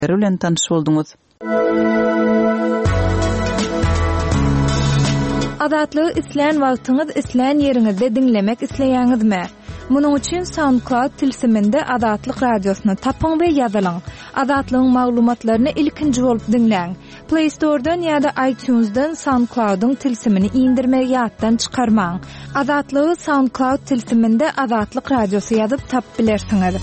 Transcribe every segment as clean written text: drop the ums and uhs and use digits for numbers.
bilen tanış oldunuz. Adatlygy isleýän wagtyňyz isleýän ýeriňizde dinlemek isleýäňizmi? Munuň üçin SoundCloud tilsiminde Adatlyk radiosyny tapyň we ýazylyň. Adatlygyň maglumatlaryny ilkinji bolup dinleň. Play Store'dan ýa-da iTunes'dan SoundCloud'un tilsimini indirmek ýatdan çykarmaň. Adatlygy SoundCloud tilsiminde Adatlyk radiosy ýazyp tap bilersiňiz.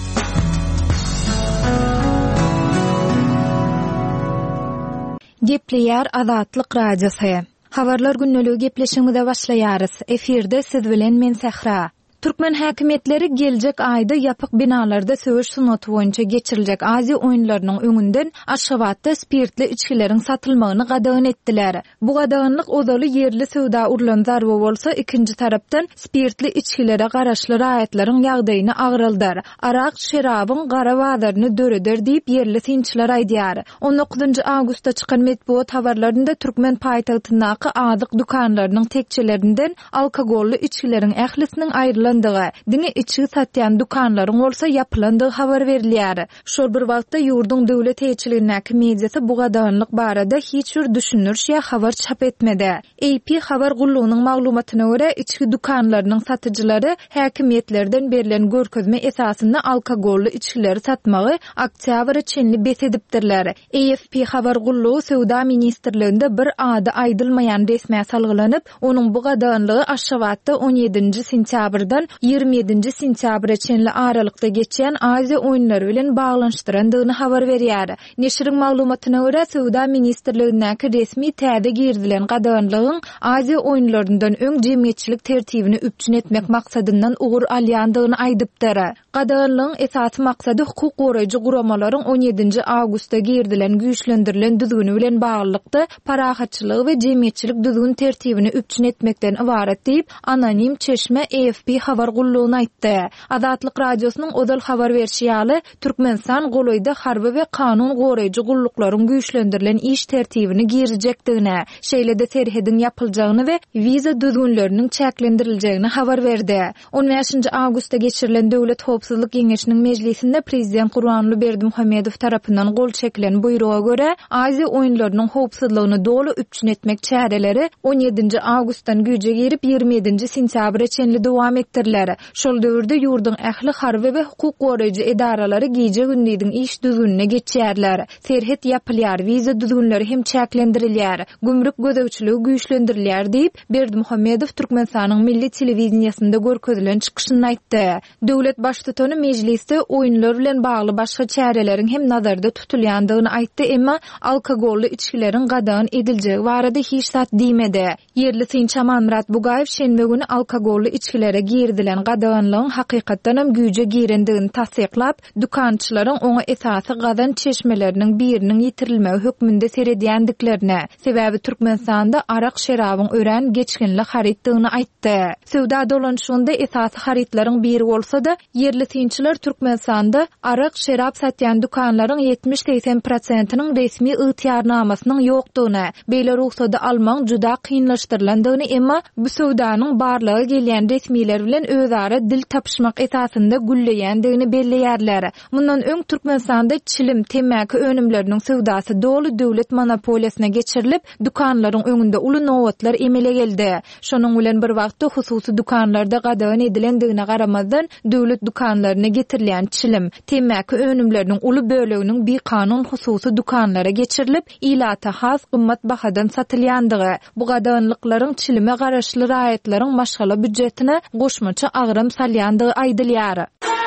Gepleýär Adatlyk radiosy. Habarlar günneligi gepleşigimize başlaýarys. Efirde siz bilen men Sehra. Türkmen häkimetleri geljek aýda ýapyk binalarda söwüş sunaty boýunça geçiriljek Aziýa oýunlarynyň öňünden Aşgabatda spirtli içkileriň satylmagyny gadagyn etdiler. Bu gadaganlyk odaly yerli söwda urlanzar bolsa, ikinji tarapdan spirtli içkilere garaşly raýatlaryň ýagdaýyny agyryldar. Arak, şerabyň gara bazaryny döreder diýip yerli synçylar aýdýar. 19 awgustda çykan medeniýet habarlarynda Türkmen paýtagtyndaky azyk dukanlarynyň tekçelerinden alkogolly içkileriň ählisiniň aýrylyp dini içki satýan dukanlaryň bolsa ýapylandygy habar berilýär. Şol bir wagtda ýurdun döwlet heýetçiliginiň mediýasy bu gadaganlyk barada hiç bir düşünürş ýa habar çap etmedi. AP habar gullugynyň maglumatyna görä içki dukanlarynyň satyjylary häkimetlerden berilen görkezme esasynda alkogolly içkileri satmagy oktýabra çenli besedipdirler. AFP habar gullugy Söwda ministrliginde bir ady aýdylmaýan resmi salgylanyp, onuň bu gadaganlygy Aşgabatda 17 sentýabrda 27 sentyabra çenli aralykda geçýän Aziýa oýunlary bilen baglanşdyrandygyny habar berýär. Neşriň maglumatyna görä Söwda ministrliginiň resmi täze girdilen gadaganlygyň Aziýa oýunlaryndan öň jemgyýetçilik tertibini üpçün etmek maksadyndan ugur alýandygyny aýdypdyr. Gadaganlygyň esasy maksady hukuk goraýjy guramalaryň 17 awgustda girdilen güýçlendirilen düzgüni bilen baglykda parahatçylygy we jemgyýetçilik düzgün tertibini üpçün etmekden ibaret diýip anonim çeşme AFP habar gullugyny aýtdy. Adatlyk radiosynyň odal habar berişi ýaly Türkmenistan golaýda harby we kanun goraýjy gulluklaryň güýçlendirilen iş tertibini girijekdigine, şeýle-de terhedin ýapyljagyny we wiza düzgünleriniň çäklendirilýägini habar berdi. 15 awgustda geçirilen Döwlet Howpsuzlyk Geňeşiniň mejlisinde Prezident Gurbanly Berdimuhammedow tarapyndan gol çekilen buýruga görä Aziýa oýunlarynyň howpsuzlygyny dolu üpçün etmek çäreleri 17 awgustdan güýje girip 27 sentyabra çenli dowam etdirilýär. Şol döwürde ýurdun ähli harby we hukuk goraýjy edaralary giýje gündizdiň iş düzgünine geçýärler. Terhet ýapylýar, wiza düzgünleri hem çäklendirilýär, gümrük gödäwçiligi güýçlendirilýär diýip Berdimuhammedow Türkmenistanyň milli telewizionýasynda görkezilen çykyşyny aýtdy. Döwlet başlygyny mejlisde oýunlar bilen bagly başga çäreleriň hem nazarda tutulýandygyny aýtdy, emma alkogolly içkileriň gadagan ediljegi barada hiç zat diýmedi. Yerli synçy Murat Bugaýew şenbe güni alkogolly içkilere girdilen gadaganlygyň hakykatdan hem güýje girendigini tasdiklap, dukançylaryň oňa esasy gadan çeşmeleriniň biriniň ýitirilmegi hökmünde seredýändiklerini, sebäbi Türkmenistanda arak şerabyň ören geçkinli haritdygyny aýtdy. Söwda dolanşygynda esasy haritlaryň biri bolsa-da, yerli synçylar Türkmenistanda arak şerap satýan dukanlaryň 70-80%-nyň resmi ýetýärnamasynyň ýokdugyny, beýle ruhsady almaň juda kynlaşdyrylandygyny, emma bu söwdanyň barlygy gelýän resmiler bilen özara dil tapşmak esasynda gülleýändigini belleýärler. Mundan öň Türkmenistanda çilim, temäki önümleriniň söwdasy dolu döwlet monopoliýasyna geçirilip, dukanlaryň öňünde uly nowatlar emele geldi. Şonuň bilen bir wagtda hususy dukanlarda gadagan edilendigine garamazdan döwlet dukanlaryna getirilýän çilim, temäki önümleriniň uly böleginiň bir kanun hususy dukanlara geçirilip, ilata has gymmat bahadan satylýandygy, bu gadaganlyklaryň çilime garaşly raýatlaryň maşgala büdjetine goşmaça agyram salýandygy aýdylýar.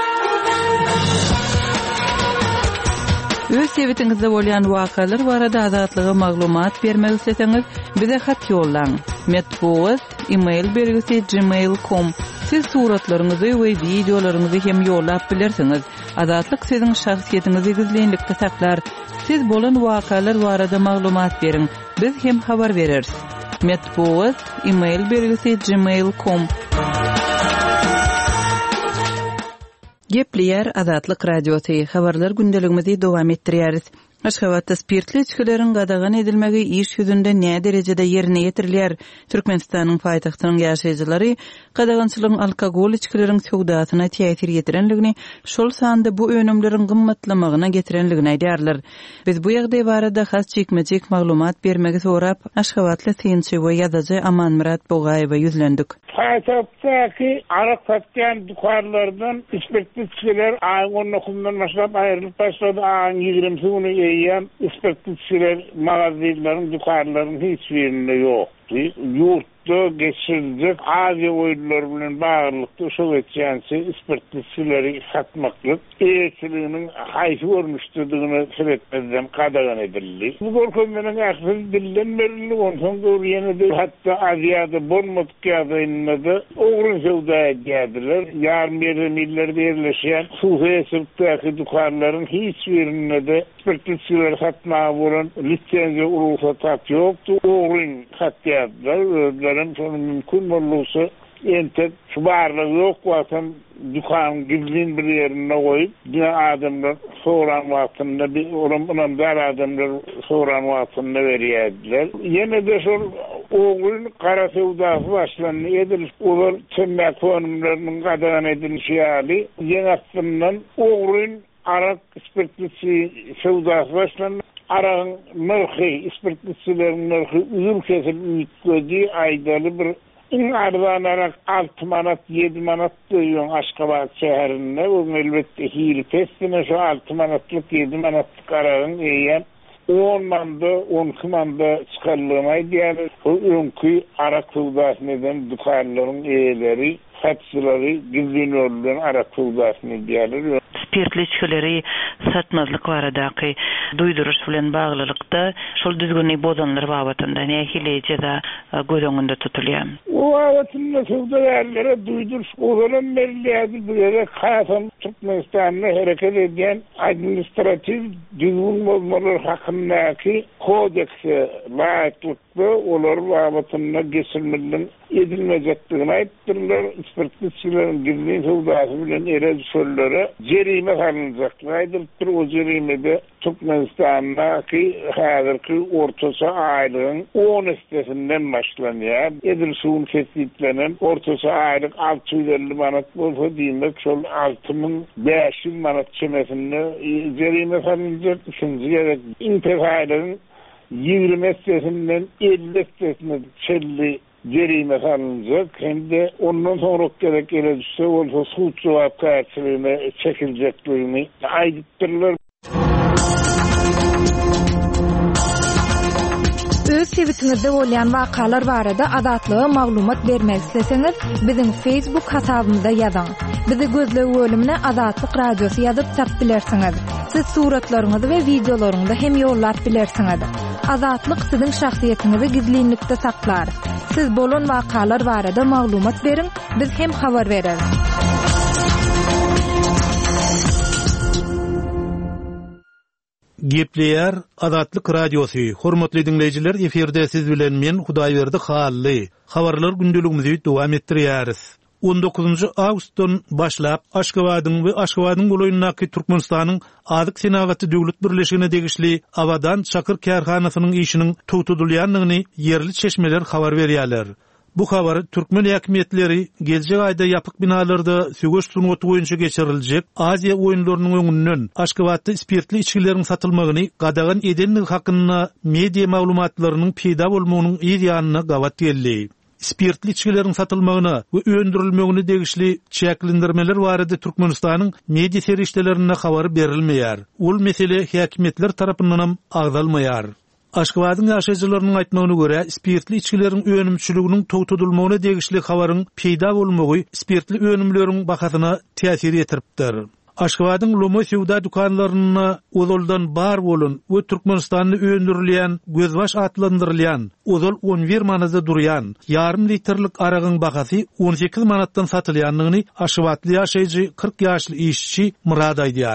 Öz sebetiňizde bolýan wakalar barada adatlygy maglumat bermek isteseňiz, bize hat ýollaň. Medeniýet e-mail bergisi gmail.com. Siz suratlaryňyzy we videolaryňyzy hem ýollap bilersiňiz. Adatlyk siziň şahsiýetiniňizi gizlenlikde saklar. Siz bolan wakalar barada maglumat beriň. Biz hem habar bereriz. Medeniýet e-mail bergisi gmail.com. Gepleýär Adatlyk radiosy habarlar gündeligimizi dowam etdirýäris. Aşgabatda spirtli içkilerin gadagan edilmegi iş yüzünde näme derejede yerine ýetirilýär? Türkmenistanyň paýtagtynyň ýaşaýjylary gadagançylygyň alkogol içkilerin sowdasyna täsir ýetirenligini, şol sanda bu önümleriň gymmatlamagyna getirenligini aýdýarlar. Biz bu ýagdaý barada has çekmejek maglumat bermegi sorap, Aşgabatly synçy we ýazyjy Amanmurat Bogaýewa ýüzlendik. Paýtagtdaky arak satýan dukanlardan spirtli içkiler aýyň okundan başlap aýrylyp başlady. 20 güni ispirtçiler mağazalarının, dukanların hiçbirinde yoktu. Yurtta geçirilecek Azya oyunları bilen bağlılıkta Sovyetçansı ispirtçileri satmaklık, eğitiliğinin haysi görmüştürdüğünü sebeplerden kadagan edildi. Bu korkunların aksız dilden verildi. Ondan doğru yine de hatta Azya'da Bornmut kağıdayında da oğrun sevdaya geldiler. Yarım millerde yerleşen Sufiye sırttaki dukanların hiçbirinde de ispirtçileri satmaya vuran lisenzi ruhsat yoktu. Oğrun satyadılar. Sonra mümkün olursa entek şubarlığı yok vatan dükkan gizlin bir yerine koyup yine adamlar soğuran vaktinde bir oranın dar adamlar soğuran vaktinde veriyediler. Yine de şu oğlun kara sevdası başlandı edilir. Onlar tümmek fonumlarının kadagan edilişi hali yine aslından oğlun arak ispirtlisi sevdası başlandı. Arağın nırkı, ispirtlisilerin nırkı üzüm kesilip üyütlediği aydalı bir ardan arak 6 manat, 7 manat duyuyon Aşgabat şehrinde. Bu elbette hili testine şu 6 manatlık, 7 manatlık arağın eğen 10 manda, 12 manda çıkarılmaydı. Yani o önkü arak sevdası neden dukarların eğeleri, satsıları, gizlin olunan arak sevdasını diyorlar. Spirtli içkileri satmazlyk baradaky duýduruş bilen baglylykda şol düzgünliği bozanlar babatynda nähili jeda göz tutulýar. O wagtynda sowdagarlara duýduruş bozanan merliýädi bu ýere Hasan Türkmenistanyna hereket edýän administrativ düzgün bozmalar hakyndaky kodekse laýyklykda olar babatynda geçirmeliň edilmejekdigini aýtdyrlar. Ispirtçilerin gizli sowdasy bilen erejşollary jerime salınacaklar. Aydılıktır o jerimede Türkmenistan'daki hazırki ortası aylığın 10 istesinden başlanıyor. Edilsuğun kesitlenen ortası aylık 650 manat olsa demek şol 6500 manat çemesinde jerime salınacak. Üçüncü yere İntek aylığın 20 istesinden 50 istesine çelli jerime salınacak. Hem de ondan sonra gerek erejse olsa suç cevap karşılığına çekileceklerini aydıktırlar. Öz tweetinizde bolýan wakalar barada azatlyga maglumat bermek isteseňiz, biziň Facebook hasabymyza ýazyň. Bizi gözlegi bölümine Azatlyk Radiosu ýazyp tap bilersiňiz. Siz suratlaryňyzy we videolaryňyzy hem ýollap bilersiňiz. Azatlyk siziň şahsiýetiniňizi gizlinlikde saklar. Siz bolan wakalar barada maglumat beriň, biz hem habar bereriz. Gepleýär Azatlyk Radiosu. Hormatly dinleýijiler, eferde siz bilen men Hudaýberdi Hally. Habarlar gündeligimizi dowam etdirýäris. 19 awgustdan başlap Aşgabatyň we Aşgabatyň boýundaky Türkmenistanyň Azyk Senagaty döwlet birleşigine degişli Awadan çakyr kärhanasynyň işiniň tutulýanlygyny yerli çeşmeler habar berýärler. Bu habar Türkmen häkimetleri geljek aýda ýapyk binalarda söwüş sunuty boýunça geçiriljek Aziýa oýunlarynyň öňünden Aşgabatda spirtli içkileriň satylmagyny gadagan edenligi hakynda media maglumatlarynyň peýda bolmagynyň ýa-ýanyna gawat geldi. Spirtli içkileriň satylmagyna we öndürilmegine degişli çäklendirmeler barada Türkmenistanyň media serişdelerine habar berilmeýär. Ol mesele häkimetler tarapyndan agdalmaýar. Aşgabatyň ýaşaýjylarynyň aýtmagyna görä, spirtli içkilerin önümçüliginiň togtudylmagyna degişli habaryň peýda bolmagy spirtli önümleriň bahasyna täsir etdiripdir. Aşgabatyň Lomo sowda dukanlaryna ozoldan bar bolan we Türkmenistanyny öndürilýän gözbaş atlandyrylýan, ozol 11 manada durýan, yarım litrlik aragyň bahasy 18 manatdan satylýanlygyny Aşgabatly ýaşaýjy 40 ýaşly işçi Murad aýdýar.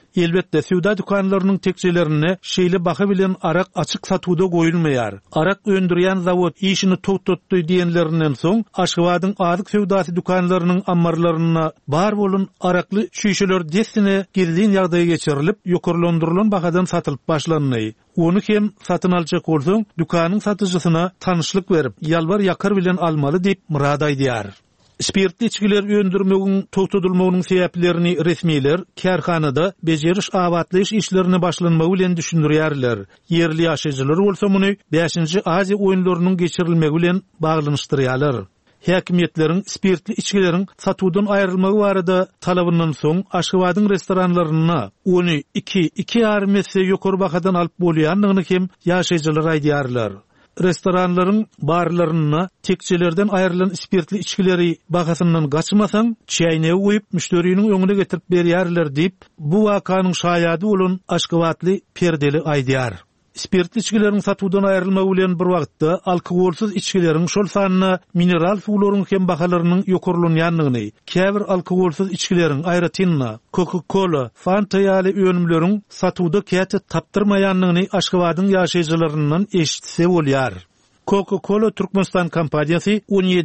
Elbette söwda dukanlarynyň tekçelerine şeýle baka bilen arak açyk satuwda goýulmaýar. Arak öndürýän zawod işini togtatdy diýenlerinden soň Aşgabatyň azyk söwdasy dukanlarynyň ammarlaryna bar bolan arakly şişeler desine girilýän ýagdaýa geçirilip ýokarlandyrylan bakadan satylyp başlanýar. Onu hem satyn aljak bolsaň dukanyň satyjysyna tanışlyk berip ýalbar ýakar bilen almaly diýip murad aýdýar. Spirtli içkiler öndürmegiň togtadylmagynyň sebäplerini resmiler kärhanada bejeriş abatlyş işlerini başlanmagy bilen düşündirýärler. Yerli ýaşaýjylar bolsa muny 5-nji Aziýa oýunlarynyň geçirilmegi bilen baglanýarlar. Häkimetleriň spirtli içkilerin satuwdan aýrylmagy barada talabyndan soň Aşgabatyň restoranlaryna ony 2,5 metre ýokary bakadan alyp bolýanlygyny hem ýaşaýjylar aýdýarlar. Restoranlaryň barlaryna tekçelerden aýrylan spirtli içkileri bahasyndan gaçmasaň çaýnagy goýup müşteriniň öňüne getirip berýärler diýip bu wakanyň şaýady bolan Aşgabatly Perdeli aýdýar. Spirtli içkilerin satuwdan aýrylmagy bilen bir wagtda alkoholsuz içkilerin şol sanyna mineral suwlaryň hem bahalarynyň ýokarlanýanlygyny, käbir alkoholsuz içkilerin Ayratinna, Coca-Cola, Fanta ýaly öňümleriň satuwda käte tapdyrmaýanlygyny Aşgabatyň ýaşaýjylaryndan eşitse bolýar. Coca-Cola Türkmenistan kompaniýasy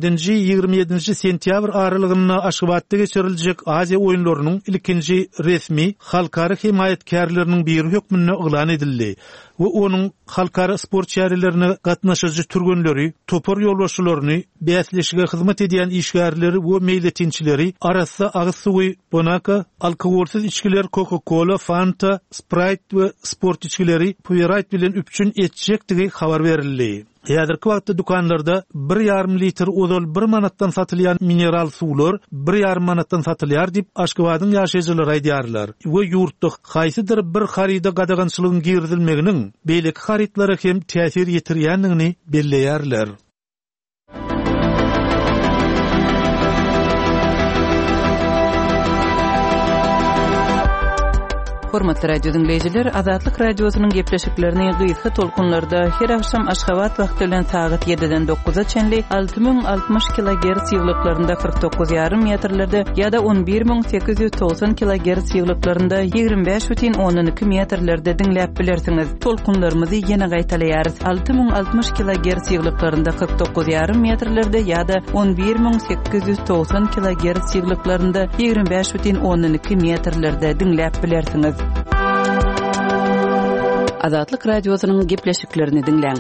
17-27 sentýabr aralygyna Aşgabatda geçiriljek Aziýa oýunlarynyň ilkinji resmi halkara himayetkärleriniň biri hökmüne yglan edildi we onuň halkara sport şäherlerine gatnaşyjy türgenleri, topar ýolbaşçylaryny, bäsleşige hyzmat edýän işgärleri we meýletinçileri arasynda agyz suwy, bonaka, alkoholsuz içkiler Coca-Cola, Fanta, Sprite we sport içkileri Powerade bilen üpçün etjekdigi habar berildi. Häzirki wagtda dukanlarda 1,5 litr ozal 1 manatdan satylýan mineral suwlar 1,5 manatdan satylýar diýip Aşgabatyň ýaşaýjylary aýdýarlar. We ýurtda haýsydyr bir harida gadagançylygyň girdilmeginiň beýleki haritlara hem täsir ýetirýänligini belleýärler. Hormatly radio dinleyijiler, Azatlyk radiosynyň gepleşiklerini gysga tolkunlarda her akşam Aşgabat wagty bilen saat 7-den 9-a çenli 6060 kHz ýyglyklarynda 49,5 metrlerde ýa-da 11890 kHz ýyglyklarynda 25,12 metrlerde dinläp bilersiňiz. Tolkunlarymyzy ýene gaýtalýarys. 6060 kHz ýyglyklarynda 49,5 metrlerde ýa-da 11890 kHz ýyglyklarynda 25,12 metrlerde dinläp bilersiňiz. Azatlyk radiosynyň gepleşiklerini dinleň.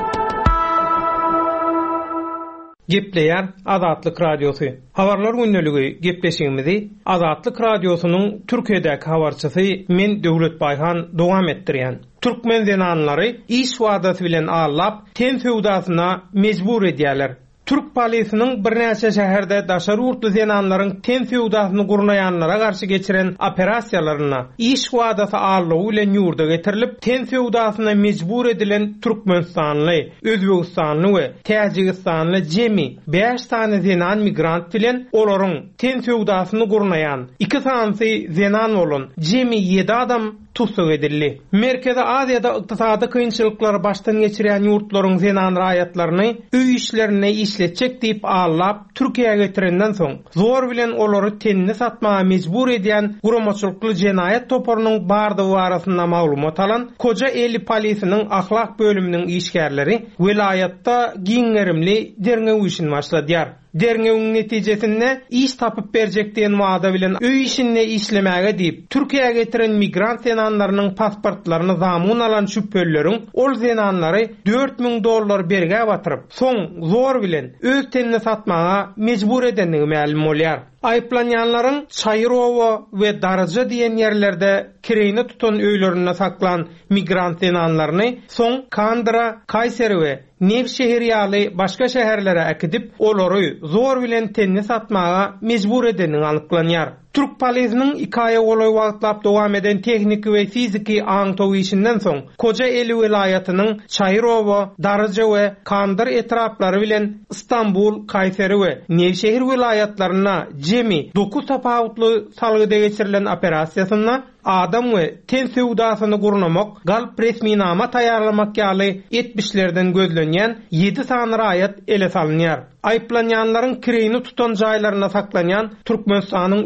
Gepleýär Azatlyk radiosu. Habarlar günneligi gepleşigimizi Azatlyk radiosynyň Türkiýedäki habarçysy men Döwlet Baýhan dowam etdirýän. Türkmen zenanlary iş wadasy bilen allap ten söwdasyna mejbur edýärler. Türk polisynyň bir näçe şäherde daşary urtly zenanlaryň ten söwdasyny gurnaýanlara garşy geçiren operasiýalaryna iş wadasy allygy bilen ýurda getirilip ten söwdasyna mejbur edilen Türkmenistanly, Özbegistanly we Täjikistanly jemi 5 sany zenan migrant bilen olaryň ten söwdasyny gurnaýan 2 sany zenan bolan jemi 7 adam tutsak edildi. Merkezi Aziýada ykdysady kynçylyklar başdan geçirýän ýurtlaryň zenan raýatlaryny öý işlerine işletjek diýip allap Türkiýe'ye getirenden soň zor bilen olary tenni satmaga mejbur edýän guramaçylykly jenaýat toparynyň bardygy barasynda maglumat alan Koja Eli polisynyň ahlak bölüminiň işgärleri vilayatda giňerimli derňe işini başladýar. Derňegiň netijesinde iş tapyp berjek diýen wada bilen öý işine işlemäge diýip Türkiýe'ye getiren migrant zenanlarynyň pasportlaryny zamun alan şüphelleriň ol zenanlary $4,000 berge batyryp soň zor bilen öz tenini satmaga mejbur edenligi ma'lum bolýar. Aýplanýanlaryň Çayrowa we Darja diýen ýerlerde kireyni tutan öýlerinde saklan migrant zenanlaryny soň Kandra, Kayseri we Nevşehir ýaly başga şäherlere akidip olary zor bilen tenni satmaga mejbur edenligi anyklanýar. Türk polisynyň 2 aý olay wagtlap dowam eden tehnik we fiziki aňtow işinden soň Koja Eli welaýatynyň Çayrowa, Darja we Kandar etrapları bilen İstanbul, Kayseri we Nevşehir welaýatlaryna jemi 9 tapawutly salgyda geçirilen operasiýasyna adam we ten söwdasyny gurnamak, galp resminama taýýarlamak ýaly 70'lerden gözlenýän 7 sany raýat ele salynýar. Aýplanýanlaryň kireyni tutan jaýlaryna saklanýan Türkmenistanyň Özbegistanyň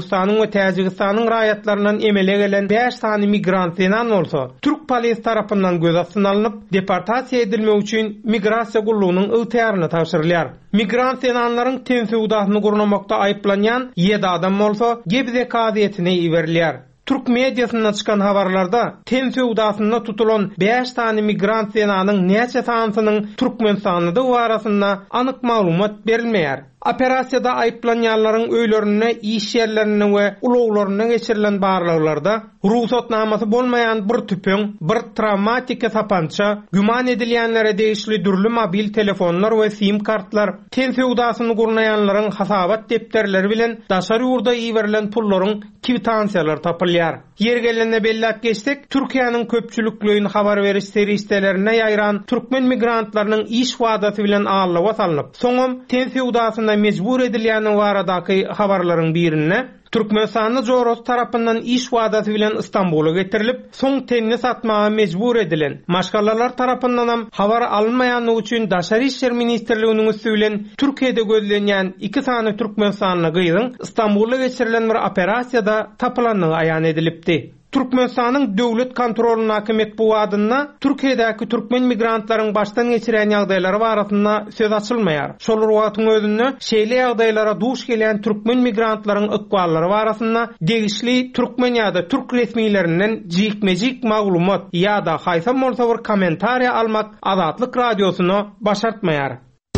Türkmenistanyň we Täjikistanyň raýatlarynyň emele gelen 5 sany migrant senan bolsa, Türk polisi tarapyndan göz astyna alınıp deportasiýa edilmek üçin migrasiýa gullugynyň ygtyýaryna tapşyrylýar. Migrant senanlaryň tensiwdatyny gurnamakda aýplanýan 7 adam bolsa, Gebze kaziýetine iberilýär. Türk mediasyndan çykan habarlarda tensiwdatyna tutulan 5 sany migrant senanyň näçe sanynyň Türkmenistanyda barasynda anyk maglumat berilmeýär. Operasiyada aýplanýanlaryň öýlerine, iş ýerlerine we ulaglaryna geçirilen barlyklarda ruhsatnamasy bolmaýan bir tüpüň, bir travmatik sapança, güman edilýänlere degişli dürli mobil telefonlar we sim kartlar, tensiwdatyny gurnaýanlaryň hasabat depterleri bilen daşary ýurda iýerilen pullaryň kwitansiýalary tapylýar. Yer gelende belläp geçsek, Türkiýanyň köpçülükligini habar beriş seriýetlerine ýaýran türkmen migrantlarynyň iş wadaty bilen ağırlyğa salynıp, soňam tensiwdatyna mecbur edilýäni baradaky habarlaryň birine Türkmenistanyň Joros tarapyndan iş wadaty bilen Istanbula getirilip, soň tenni satmaga mecbur edilen maşgalalar tarapyndan habar alınmaýany üçin Daşary işler ministrliginiň üstü bilen Türkiýede gözlenýän 2 sany Türkmenistanyň gyýdyň Istanbula geçirilen bir operasiýada tapylanyny aýan edilipdi. Türkmenistanyň döwlet kontrolyny hakimiýet bu adyna Türkiýedäki türkmen migrantlaryň başdan geçiren ýagdaýlary barasynda söz açylmaýar. Şol wagtyň özünde şeýle ýagdaýlara duş gelýän türkmen migrantlaryň ykballary barasynda degişli türkmen ýa-da türk resmiýetlerinden jikmejik maglumat ýa-da haýsam bolsa bir kommentariýa almak Azatlyk radiosyny başartmaýar.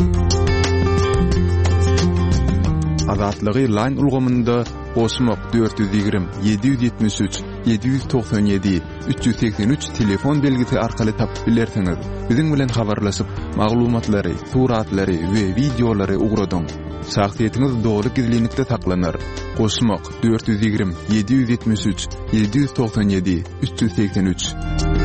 Azatlygy line ulgamynda Osmok 420 773 797 383 telefon belgisi arkaly tapyp bilersiňiz. Biziň bilen habarlaşyp maglumatlary, suratlary we videolary ugradyň. Şahsiýetiniz dogry gizlilikde saklanır. Osmok 420 773 797 383.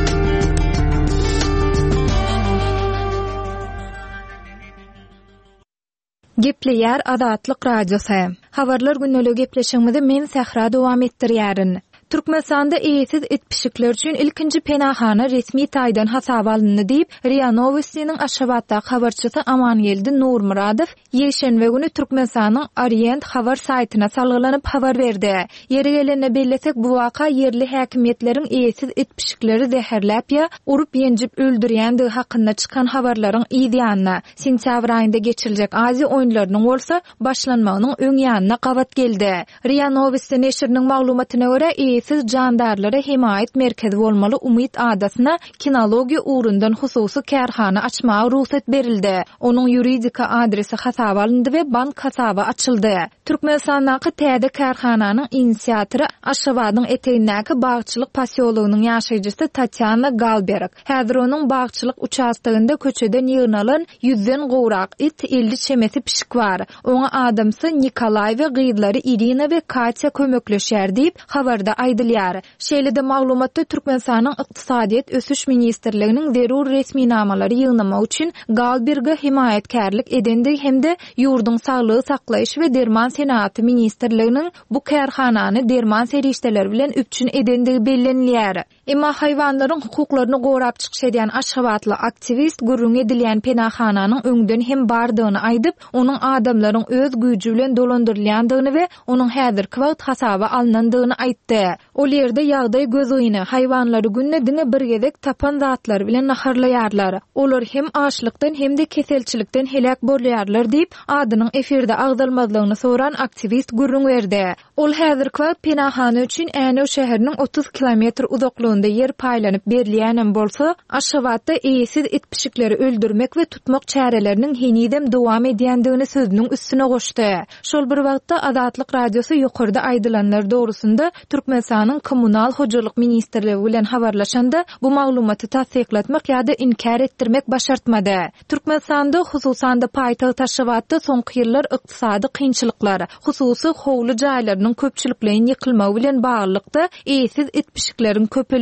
Gepleýär Azatlyk radiosy. Habarlar günnälik gepleşigimizde men Sahra dowam etdirýärin. Türkmenistanda eýesiz etpişikler üçin ilkinji penahana resmi taýdan hasaba alındy diýip RIA Novosti'niň Aşgabatda habarçysy Amanyeldi Nurmuradow ýeşenbe güni Türkmenistanyň Orient habar saýtyna salgylanyp habar berdi. Ýeri gelende bellesek bu waka yerli häkimiýetleriň eýesiz etpişikleri zäherläp ýa urup ýenjip öldürýändigi hakynda çykan habarlaryň ýa-da sentýabr aýynda geçiriljek Aziýa oýunlarynyň bolsa başlanmagynyň öň ýanyna gabat geldi. RIA Novosti neşriniň maglumatyna görä siz jandarlara himayet merkezi bolmaly umyt adasyna kinologiýa uğrundan hususy kärhana açmaga ruhsat berildi. Onuň yuridika adresi hasaba alındy we bank hasaba açyldy. Türkmenistandaky täze kärhananyň inisiatory Aşgabatyň eteğindäki bagçylyk pasiýolugynyň ýaşaýjysy Tatyana Galberg. Häzir onuň bagçylyk uçastygynda köçeden ýygnalan 100den gowrak it 50 çemesi pişik bar. Oňa adamsy Nikolay we gyýdlary Irina we Katya kömekleşýär diýip habarda aýdylýar. Şeýlede maglumatda Türkmenistanyň ykdysadyýet ösüş ministrliginiň zerur resmi namalary ýygnamak üçin Galberge himayetkerlik edendi hemde ýurdun saglygy saklaýyş we derman senaty ministrliginiň bu kärhanany derman serişdeler bilen üpçün edendigi bellenilýär. Emma haýwanlaryň hukuklaryny gorap çykyş edýän Aşgabatly aktivist gurrun edilýän penahanyň öňden hem bardygyny aýdyp, onuň adamlaryň öz güýji bilen dolandyrylýandygyny we onuň häzirki wagt hasaba alınandygyny aýtdy. Ol ýerde ýagdaý göz oýuny haýwanlary günnediňe bir gezek tapan zatlar bilen naharlaýarlar. Olar hem açlykdan hem de keselçilikden helak bolýarlar diýip adynyň efirde agdalmazlygyny soran aktivist gurrun berdi. Ol häzirki wagt penahany üçin Änew şäheriniň 30 kilometr uzaklygynda yer paýlanyp berilýän bolsa, Aşgabatda eýesiz etpişikleri öldürmek we tutmak çäreleriniň henidem dowam edýändigini sözüniň üstüne goşdy. Şol bir wagtda Azatlyk radiosy ýokarda aýdylanlar dogrusynda Türkmenistanyň kommunal hojalyk ministrligi bilen habarlaşanda bu maglumaty tasdiklatmak ýa-da inkar etdirmek başartmady. Türkmenistanda hususan da paýtagy Aşgabatda soňky ýyllar ykdysady kynçylyklar, hususy howly jaýlarynyň köpçülikligiň ýykylmagy bilen baglykda eýesiz etpişiklerin köpelegi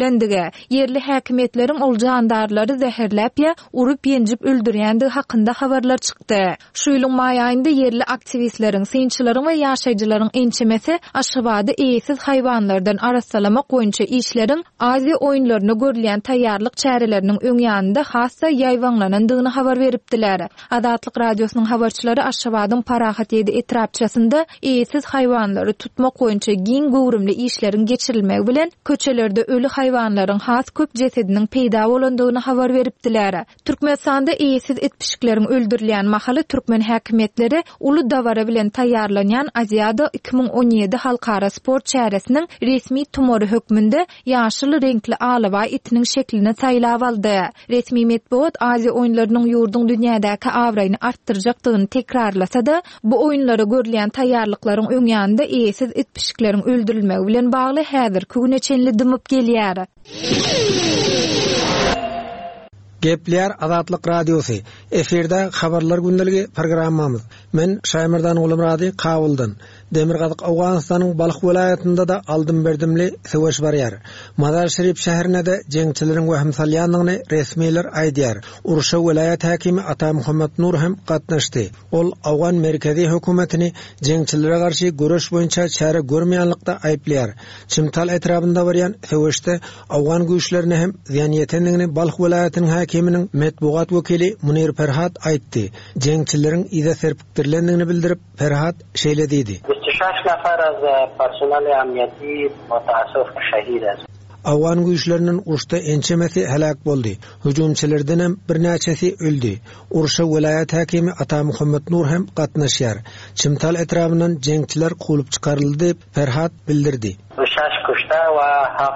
bilendige, yerli häkimetleriň ol jandarlary zäherläp ya urup ýenjip öldürýändi hakynda habarlar çykdy. Şu ýylyň maý aýynda yerli aktivistleriň, synçylaryň we ýaşaýjylaryň ençemesi Aşgabatda eýsiz haýwanlardan arassalamak boýunça işleriň Aziýa oýunlaryna görülýän taýýarlyk çäreleriniň öňýände hassa ýaýwanlanandygyny habar beripdiler. Azatlyk radiosynyň habarçylary Aşgabatyň Parahat ýedi etrapçasynda eýsiz haýwanlary tutmak boýunça giň gowrumly işleriň geçirilmegi bilen köçelerde ölü haýwanlaryň has köp jesediniň peýda bolandygyny habar beripdiler. Türkmenistanda eýsiz etpişikleriň öldürilýän mahaly türkmen häkimetleri uly dawara bilen taýýarlanýan Aziýada 2017 halkara sport çäresiniň resmi tumary hökmünde ýaşyl renkli alawa itiniň şeklini taýlap aldy. Resmi medeniýet Aziýa oýunlarynyň ýurdun dünýädäki awraýyny artdyrjakdygyny tekrarlasa-da, bu oýunlara görülýän taýýarlyklaryň öňýände eýsiz etpişikleriň öldürilmegi bilen bagly häzirki güne çenli dymyp gelýär. Gepler Azatlyk Radiosu. Eferde habarlar gündəligi programmamız. Men Şaýmyrdan Ulumrady Kabuldan. Demirgazyk Awganystanyň Balyk welaýatynda da aldym berdimli söwüş barýar. Mazar Şerif şäherine de jeňçileriň we hemsalyanlygyny resmiler aýdýar. Urşa welaýat häkimi Ata Muhammed Nur hem gatnaşdy. Ol Awgan merkezi hökümetini jeňçilere garşy görüş boýunça çäre görmeýänlikde aýplýar. Çymtal etrapynda barýan söwüşde Awgan güýçlerini hem ziýan ýetenligini Balyk welaýatynyň häkiminiň medeniýet wekili Munir Ferhat aýtdy. Jeňçileriň ýa serpikdirlendigini bildirip Ferhat şeýle diýdi. 26 نفر از پرسنل امنیتی متاسف شهید است. Awgan güýçleriniň urşda ençemesi helak boldy. Hüjumçylardan hem bir näçesi öldü. Urşa welaýat häkimi Ata Muhammed Nur hem gatnaşýar. Çymtal etrapyndan jeňçiler kulup çykaryldy diýip Ferhat bildirdi. 6 kuşta we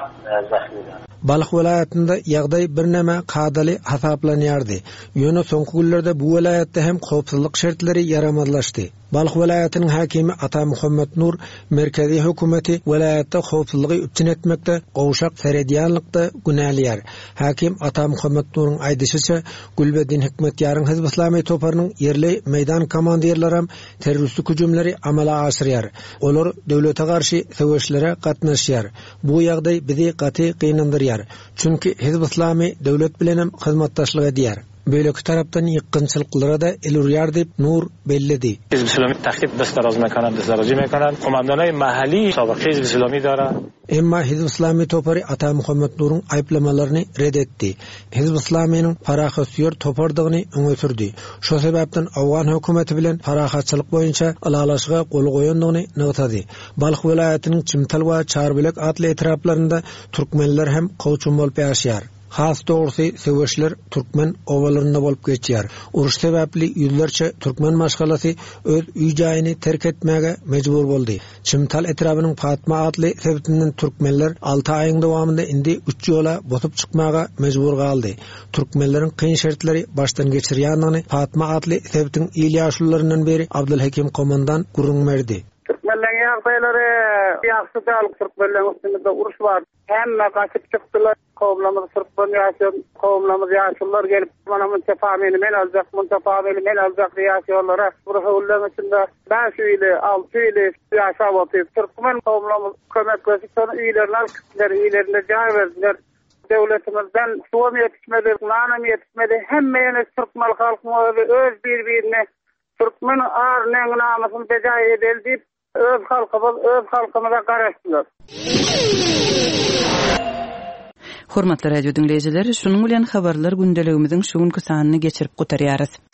7 zahmi. Balyk welaýatynda ýagdaý bir näme kadaly hasaplanýardy. Ýöne soňky günlerde bu welaýatda hem howpsuzlyk şertlери ýaramazlaşdy. Balyk welaýatynyň häkimi Ata Muhammed Nur merkezi hökümeti welaýatda howpsuzlygy üpçün etmekde gowşak seredýanlykda günälýär. Hakim Ata Muhammed Nur'un aýdyşyça Gülbedin Hikmetýaryň Hizb Islamy toparynyň yerli meýdan komandyrlary hem terroristlik hüjumlary amala aşyrýar. Olar döwlete garşy söwüşlere gatnaşýar. Bu ýagdaý bizi gaty gynandyrýar. Çünki Hizb Islamy döwlet bilen hem hyzmatdaşlyk edýär. Böyleki taraftan yıkkınçılıklara da eluriyar deyip Nur belledi. Hizb Islami tahdid destaraz mekanand, destaraji mekanand. Komandanay mahalli sabık Hizb Islami dara. Emma Hizb Islami topari Ata Muhammed Nur'un ayıplamalarını reddetti. Hizb Islami'nin parahatsiyör topardygyny öňe sürdi. Şo sebäpden Awgan hökümeti bilen parahatçylyk boýunça alalaşyga gol goýandygyny nygtady. Balyk welaýatynyň Çymtal we Çarbelek atly etraplarynda türkmenler hem gowçun bolup ýaşaýar. Has doğrusu söwüşler Türkmen owalarynda bolup geçýär. Uruş sebäpli ýüzlerçe Türkmen maşgalasy öz üý jaýyny terk etmäge mejbur boldy. Çymtal etrapynyň Fatma atly sebäpden türkmenler 6 aýyň dowamında indi 3 ýola bosup çykmaga mejbur galdy. Türkmenleriň kyn şertleri baştan geçirýändigini Fatma atly sebäpden ýaşlaryndan beri Abdulhakim komandan gurrun berdi. Türkmenlerin ýagdaýlary ýaxşy däl, Türkmenlerin üstünde uruş bar. Hemme gaçyp çykdylar. Kowlamyz Türkmen ýaşaýan, kowlamyz ýaşylar gelip mana munça family men aljak, munça family men aljak ýaşaýarlara. Bu howlaryň içinde 5 ýyly, 6 ýyly ýaşap otyp. Türkmen kowlamyz kömek gösterýär, ýerlerine jaý berdiler. Döwletimizden suwam ýetişmedi, nanam ýetişmedi. Hemme Türkmen halkyny öz bir-birine Türkmen arnyň namasyny bejaý edildi. Öz halkymyza garaşdylar. Hormatly radio dinleyijileri, şunuň bilen habarlar gündeligimiziň şu günkü sanyny geçirip gutarýarys.